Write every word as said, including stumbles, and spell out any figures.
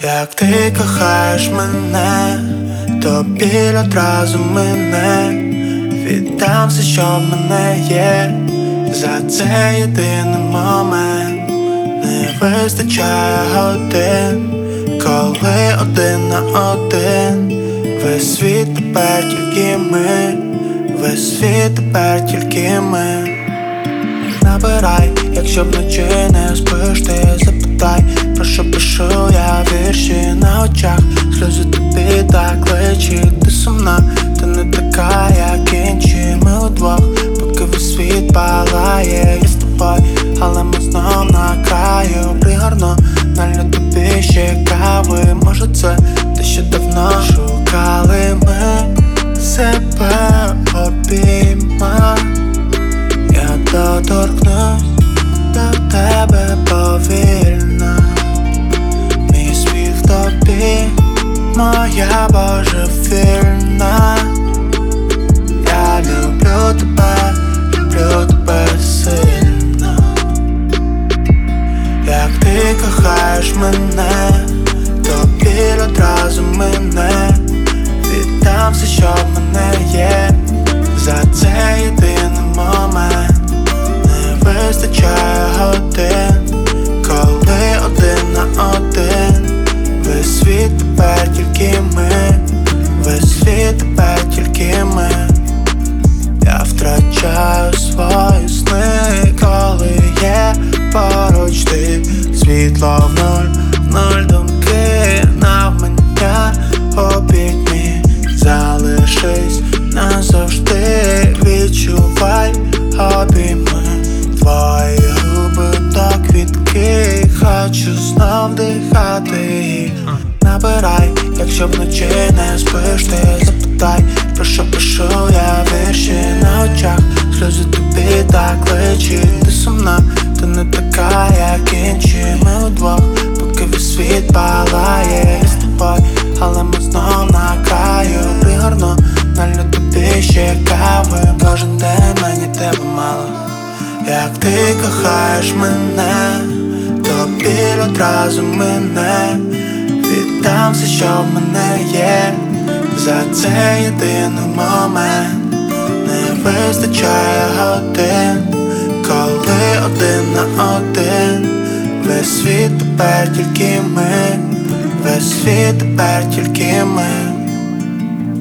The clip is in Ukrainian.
Як ти кохаєш мене, то біль одразу мине. Віддам все, що в мене є, за цей єдиний момент. Не вистачає годин, коли один на один. Весь світ тепер тільки ми, весь світ тепер тільки ми. Набирай, якщо вночі не спиш, ти запитай, про що пишу я вірші на очах. Сльози тобі так личить, ти сумна, ти не така, як інші. Ми удвох, поки весь світ палає. Я з тобою, але ми знов на краю. Пригорну, налью тобі ще кави. Може це те, що давно шукали ми себе обійма. Я доторкнусь до тебе повільно. Мій сміх тобі, моя божевільна. Я люблю тебе, люблю тебе сильно. Як ти кохаєш мене, то біль одразу мине. Віддам все, що в мене є, за цей єдиний момент. Не вистачає годин, коли один на один. Весь світ тепер тільки ми, весь світ тепер тільки ми. Я втрачаю свої сни, коли є поруч ти. Світло в нуль, нуль думки навмання. Обійми, залишись назавжди. Відчувай обійми, твої губи та квітки. Хочу знов дихати їх. Набирай, якщо вночі не спиш, ти запитай, про що пишу я вірші на очах. Сльози тобі так личить, ти сумна, ти не така, як інші. Ми удвох, поки весь світ палає. Я з тобою, але ми знов на краю. Пригорну, налью тобі ще кави. Кожен день мені тебе мало. Як ти кохаєш мене, то біль одразу мине. Віддам все, що в мене є, за цей єдиний момент. Не вистачає годин, коли один на один. Весь світ тепер тільки ми, весь світ тепер тільки ми.